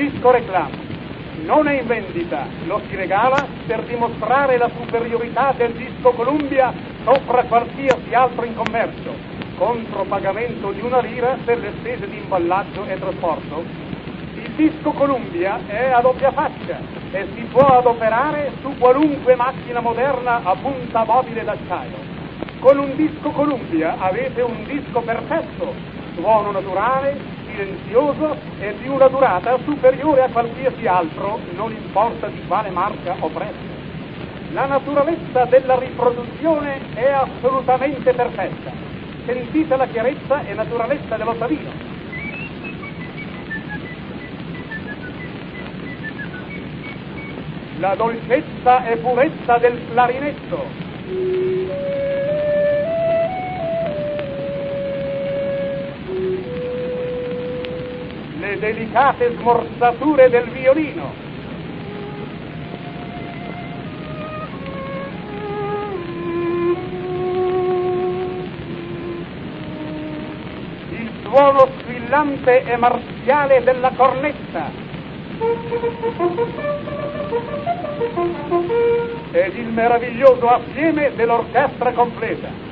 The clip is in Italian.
disco reclamo. Non è in vendita, lo si regala per dimostrare la superiorità del disco Columbia sopra qualsiasi altro in commercio, contro pagamento di 1 lira per le spese di imballaggio e trasporto. Il disco Columbia è a doppia faccia e si può adoperare su qualunque macchina moderna a punta mobile d'acciaio. Con un disco Columbia avete un disco perfetto, suono naturale, silenzioso e di una durata superiore a qualsiasi altro, non importa di quale marca o prezzo. La naturalezza della riproduzione è assolutamente perfetta. Sentite la chiarezza e naturalezza dell'ottavino. La dolcezza e purezza del clarinetto. Le delicate smorzature del violino. Il suono squillante e marziale della cornetta. Ed il meraviglioso assieme dell'orchestra completa.